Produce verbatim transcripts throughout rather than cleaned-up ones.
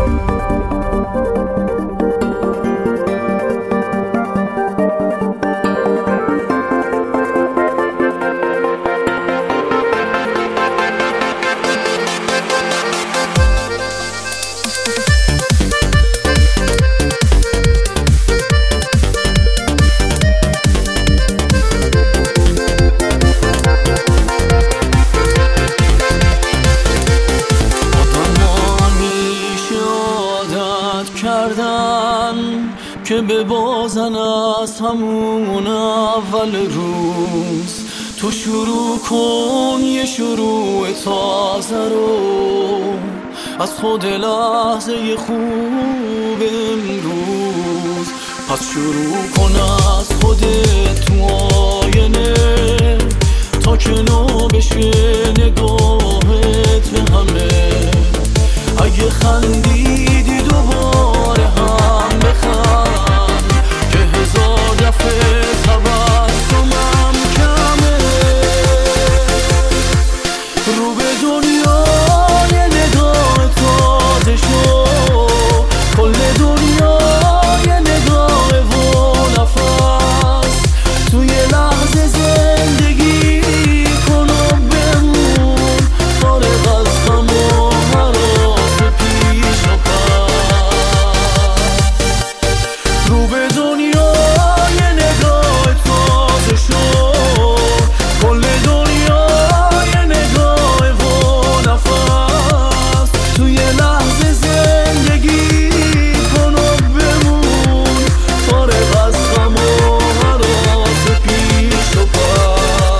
که ببازن از همون اول روز. تو شروع کن یه شروع تازه رو از خود لحظه خوب امروز. پس شروع کن از خودت تو آینه تا که نو بشه نگاهت به همه. اگه خندیدی دوباره هم بخند که هزار دفعه تبسمم کمه. رو به دنیای نگاه تازه شو، کل دنیای نگاه و نفس. توی لحظه زندگی کن و بمون فارغ از غم و هراس پیش و پس. رو به دنیای نگاه تازه شو، کل دنیای نگاه و نفس. توی لحظه زندگی کن و بمون فارغ از غم و هراس پیش و پس.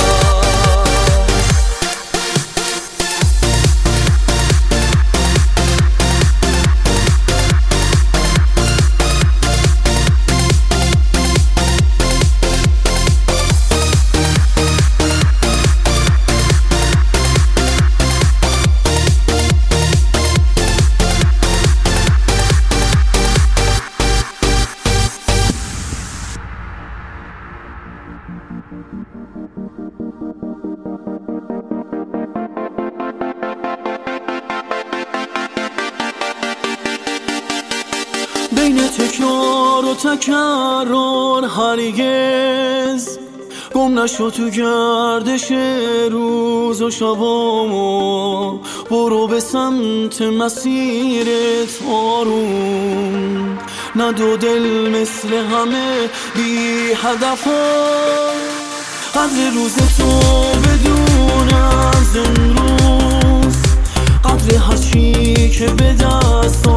بین تکرار و تکرار هرگز گم نشو تو گردش روز و شبامو. برو به سمت مسیرت آروم، نه دو دل مثل همه بی هدفا. قدر روز تو بدون از امروز، قدر هرچی که به دست